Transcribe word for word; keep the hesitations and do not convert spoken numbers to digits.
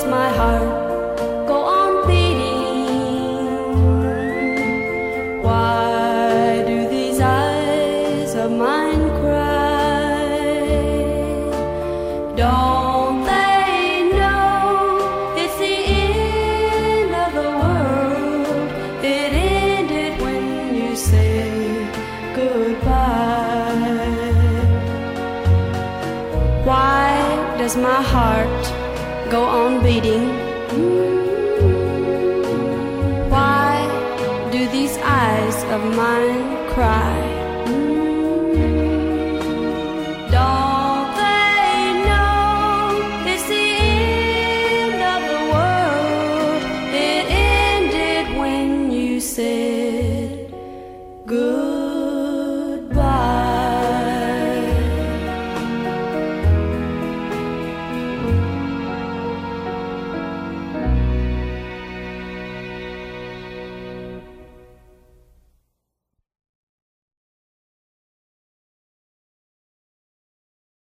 does my heart go on beating? Why do these eyes of mine cry? Don't they know it's the end of the world? It ended when you said goodbye. Why does my heart go on beating? Why do these eyes of mine cry?